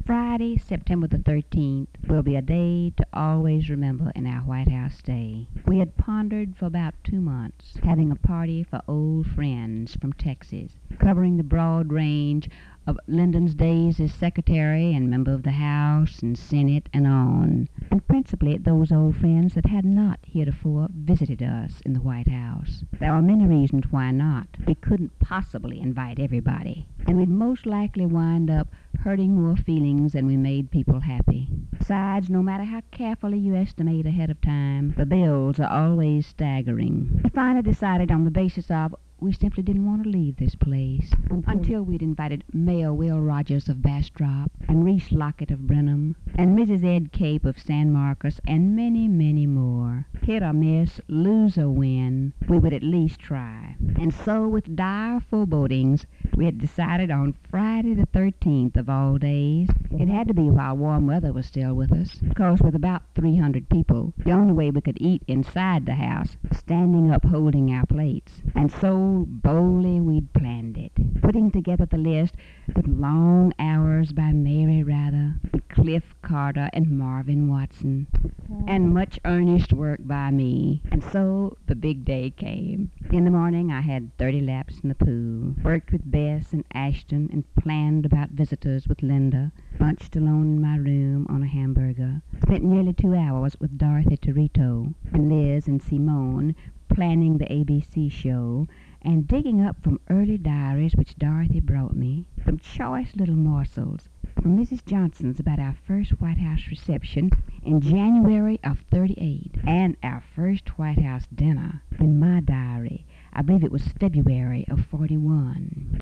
Friday, September the 13th, will be a day to always remember in our White House stay. We had pondered for about 2 months, having a party for old friends from Texas, covering the broad range of Lyndon's days as secretary and member of the House and Senate and on, and principally those old friends that had not heretofore visited us in the White House. There are many reasons why not. We couldn't possibly invite everybody, and we'd most likely wind up hurting more feelings than we made people happy. Besides, no matter how carefully you estimate ahead of time, the bills are always staggering. We finally decided on the basis of we simply didn't want to leave this place until we'd invited Mayor Will Rogers of Bastrop and Reese Lockett of Brenham and Mrs. Ed Cape of San Marcos and many, many more. Hit or miss, lose or win, we would at least try. And so, with dire forebodings, we had decided on Friday the 13th of all days. It had to be while warm weather was still with us, because with about 300 people, the only way we could eat inside the house, standing up holding our plates. And so boldly we'd planned it, putting together the list with long hours by Mary Rather, and Cliff Carter and Marvin Watson, and much earnest work by me. And so the big day came. In the morning I had 30 laps in the pool, worked with Bess and Ashton, and planned about visitors with Linda, bunched alone in my room on a hamburger, spent nearly 2 hours with Dorothy Torito and Liz and Simone planning the ABC show, and digging up from early diaries which Dorothy brought me some choice little morsels from Mrs. Johnson's about our first White House reception in January of '38, and our first White House dinner in my diary. I believe it was February of '41.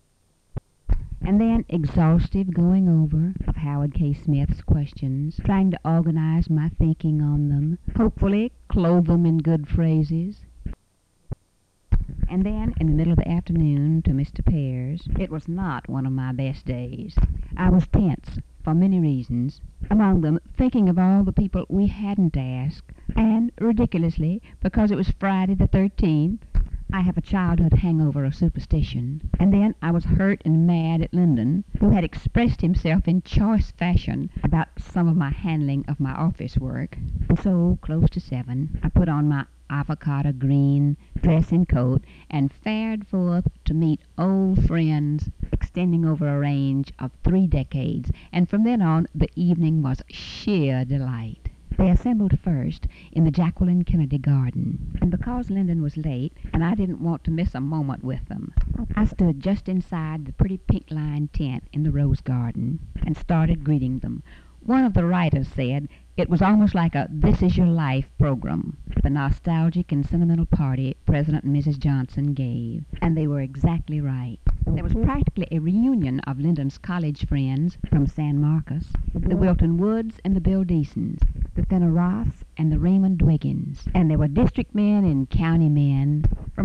And then exhaustive going over of Howard K. Smith's questions, trying to organize my thinking on them, hopefully clothe them in good phrases. And then, in the middle of the afternoon, to Mr. Pears. It was not one of my best days. I was tense for many reasons, among them thinking of all the people we hadn't asked, and, ridiculously, because it was Friday the 13th, I have a childhood hangover of superstition. And then I was hurt and mad at Lyndon, who had expressed himself in choice fashion about some of my handling of my office work. And so, close to 7, I put on my avocado green dress and coat and fared forth to meet old friends extending over a range of 3 decades, and from then on the evening was sheer delight. They assembled first in the Jacqueline Kennedy Garden, and because Lyndon was late and I didn't want to miss a moment with them, I stood just inside the pretty pink-lined tent in the rose garden and started greeting them. One of the writers said it was almost like a This Is Your Life program, the nostalgic and sentimental party President and Mrs. Johnson gave, and they were exactly right. There was practically a reunion of Lyndon's college friends from San Marcos, the Wilton Woods and the Bill Deasons, the Fenner Roths and the Raymond Dwiggins, and there were district men and county men from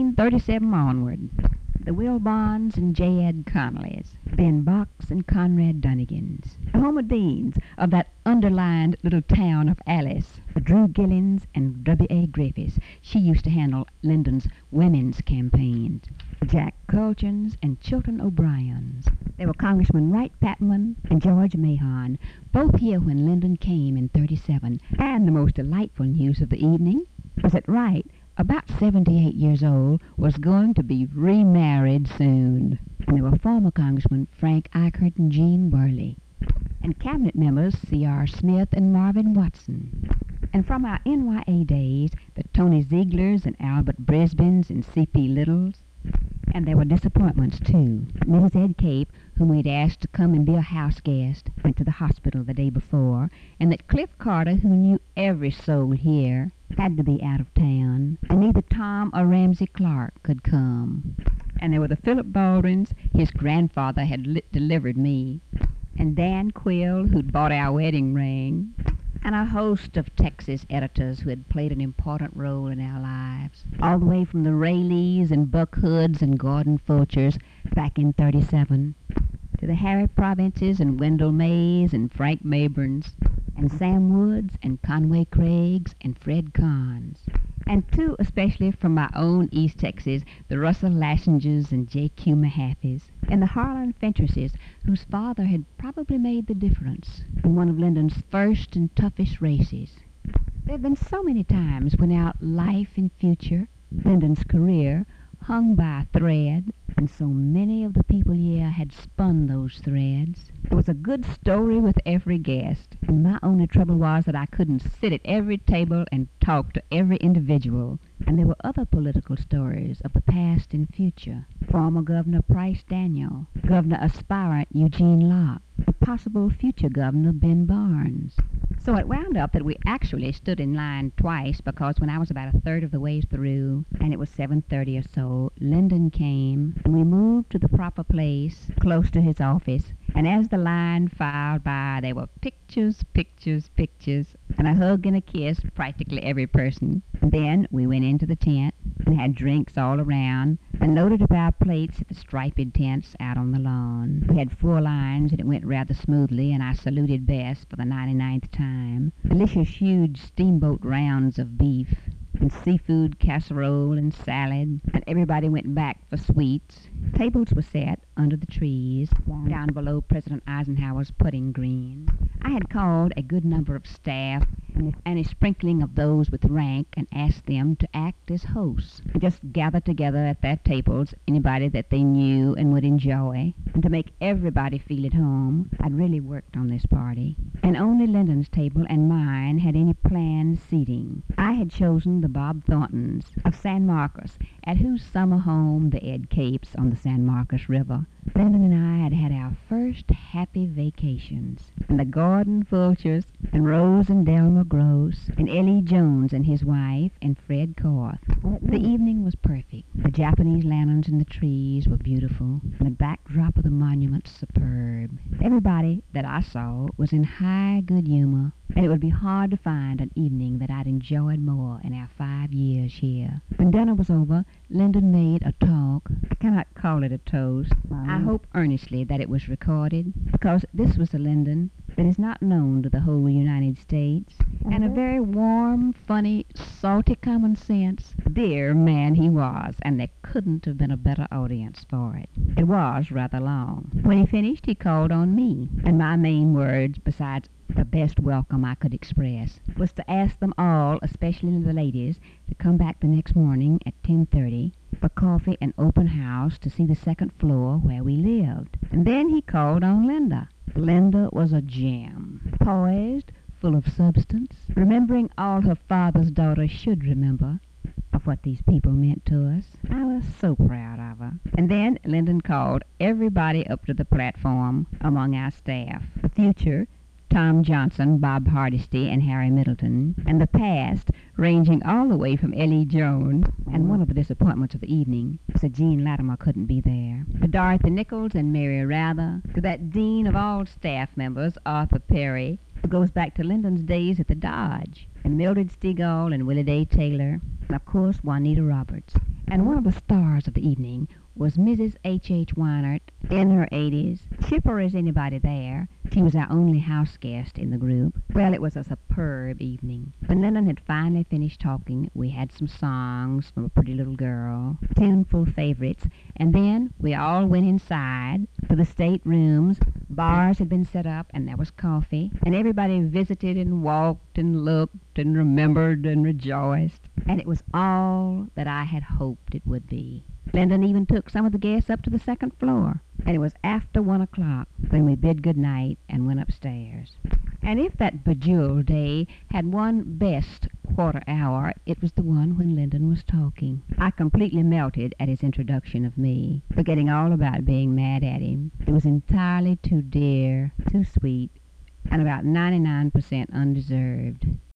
1937 onward, the Will Bonds and J. Ed Connollys, Ben Box and Conrad Dunnigans, the Homer Deans of that underlined little town of Alice, the Drew Gillins and W.A. Griffiths. She used to handle Lyndon's women's campaigns, the Jack Colchins and Chilton O'Briens. There were Congressman Wright Patman and George Mahon, both here when Lyndon came in '37. And the most delightful news of the evening was that Wright, about 78 years old, was going to be remarried soon. And there were former Congressmen Frank Eichert and Gene Worley, and cabinet members C.R. Smith and Marvin Watson. And from our NYA days, the Tony Zieglers and Albert Brisbans and C.P. Littles. And there were disappointments, too. Mrs. Ed Cape, whom we'd asked to come and be a house guest, went to the hospital the day before, and that Cliff Carter, who knew every soul here, had to be out of town, and neither Tom or Ramsey Clark could come. And there were the Philip Baldwins, his grandfather had delivered me, and Dan Quill, who'd bought our wedding ring, and a host of Texas editors who had played an important role in our lives, all the way from the Ray Lees and Buck Hoods and Gordon Fulchers back in '37, to the Harry Provinces and Wendell Mays and Frank Mayburns, and Sam Woods and Conway Craigs and Fred Kahns, and two especially from my own East Texas, the Russell Lassingers and J.Q. Mahaffey's, and the Harlan Fentresses, whose father had probably made the difference in one of Lyndon's first and toughest races. There have been so many times when our life and future, Lyndon's career, hung by a thread, and so many of the people here had spun those threads. It was a good story with every guest, and my only trouble was that I couldn't sit at every table and talk to every individual. And there were other political stories of the past and future. Former Governor Price Daniel, Governor aspirant Eugene Locke, and possible future Governor Ben Barnes. So it wound up that we actually stood in line twice, because when I was about a third of the way through, and it was 7:30 or so, Lyndon came, and we moved to the proper place, close to his office. And as the line filed by, there were pictures, pictures, pictures, and a hug and a kiss, practically every person. And then we went into the tent and had drinks all around and loaded up our plates at the striped tents out on the lawn. We had 4 lines, and it went rather smoothly, and I saluted Bess for the 99th time. Delicious huge steamboat rounds of beef and seafood casserole and salad, and everybody went back for sweets. Tables were set under the trees down below President Eisenhower's putting green. I had called a good number of staff and a sprinkling of those with rank and asked them to act as hosts and just gather together at their tables anybody that they knew and would enjoy. And to make everybody feel at home, I'd really worked on this party. And only Lyndon's table and mine had any planned seating. I had chosen the Bob Thorntons of San Marcos, at whose summer home, the Ed Capes on the San Marcos River, Lyndon and I had had our first happy vacations. And the Gordon Fulchers and Rose and Delma Gross and Ellie Jones and his wife and Fred Korth. The evening was perfect. The Japanese lanterns in the trees were beautiful, and the backdrop of the monuments superb. Everybody that I saw was in high good humor, and it would be hard to find an evening that I'd enjoyed more in our 5 years here. When dinner was over, Lyndon made a talk. I cannot call it a toast. I hope earnestly that it was recorded, because this was a Lyndon that is not known to the whole United States, and a very warm, funny, salty common sense, dear man he was, and there couldn't have been a better audience for it. It was rather long. When he finished, he called on me, and my main words, besides the best welcome I could express, was to ask them all, especially the ladies, to come back the next morning at 10:30 for coffee and open house to see the second floor where we lived. And then he called on Linda. Linda was a gem, poised, full of substance, remembering all her father's daughter should remember of what these people meant to us. I was so proud of her. And then Lyndon called everybody up to the platform among our staff. The future, Tom Johnson, Bob Hardesty, and Harry Middleton, and the past, ranging all the way from Ellie Jones, and one of the disappointments of the evening was that Jean Latimer couldn't be there, to Dorothy Nichols and Mary Rather, to that dean of all staff members, Arthur Perry, who goes back to Lyndon's days at the Dodge, and Mildred Stegall and Willie Day Taylor, and of course Juanita Roberts. And one of the stars of the evening was Mrs. H.H. Weinert, in her 80s, chipper as anybody there. She was our only house guest in the group. Well, it was a superb evening. When Lyndon had finally finished talking, we had some songs from A Pretty Little Girl, tuneful favorites, and then we all went inside to the state rooms. Bars had been set up, and there was coffee, and everybody visited and walked and looked and remembered and rejoiced. And it was all that I had hoped it would be. Lyndon even took some of the guests up to the second floor, and it was after 1 o'clock when we bid good night and went upstairs. And if that bejeweled day had one best quarter hour, it was the one when Lyndon was talking. I completely melted at his introduction of me, forgetting all about being mad at him. It was entirely too dear, too sweet, and about 99% undeserved.